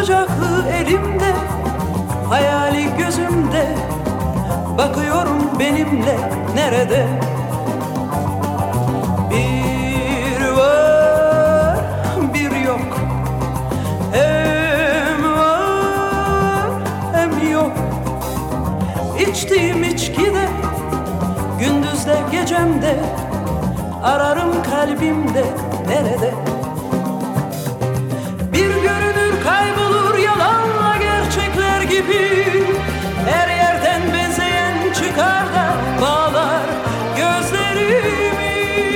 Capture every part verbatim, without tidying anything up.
Kucaklı elimde, hayali gözümde, bakıyorum benimle nerede? Bir var, bir yok. Hem var, hem yok. İçtiğim içkide, gündüzde gecemde, ararım kalbimde nerede? Bir görünür kaybolur yalanla gerçekler gibi, her yerden benzeyen çıkar da bağlar gözlerimi.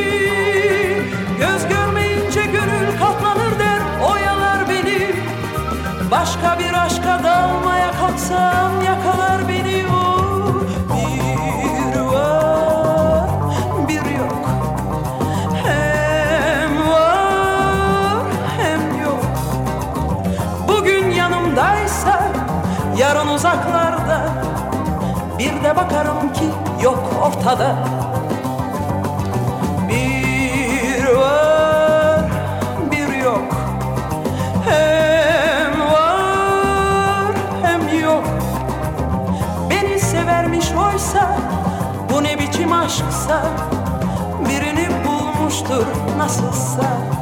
Göz görmeyince gönül katlanır der, oyalar beni. Başka bir aşka dalmaya kalksam yakalar beni o. Bir var, bir yok. Hem var, hem yok. Bugün yanımdaysa yarın uzaklarda, bir de bakarım ki yok ortada. Bir var, bir yok. Hem var, hem yok. Beni severmiş oysa, bu ne biçim aşksa, birini bulmuştur nasılsa.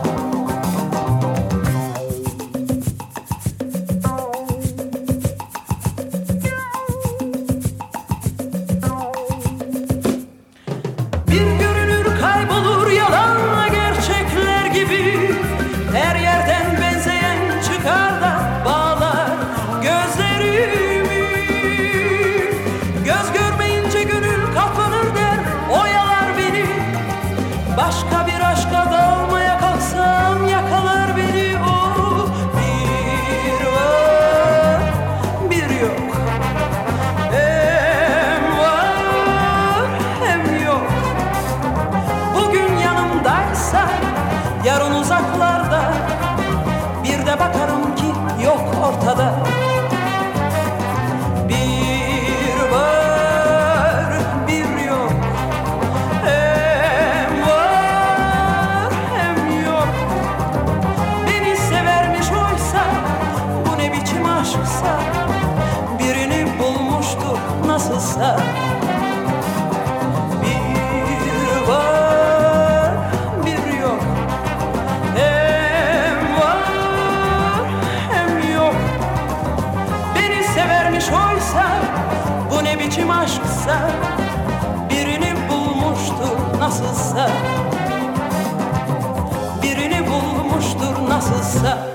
Bir görünür kaybolur yalanla gerçekler gibi, her yerden benzeyen çıkar da bağlar gözlerimi. Göz görmeyince gönül katlanır der, oyalar beni. Başka bir aşka dalmaya kalksam yakalar beni o. Bir var, bir yok. Hem var, hem yok. Bugün yanımdaysa yarın uzaklarda, bir de bakarım ki yok ortada. Bir var, bir yok. Hem var, hem yok. Beni severmiş oysa, bu ne biçim aşksa, birini bulmuştur nasılsa. Bir var, bir yok. Hem var, hem yok. Beni severmiş oysa, bu ne biçim aşksa, birini bulmuştur nasılsa. Birini bulmuştur nasılsa.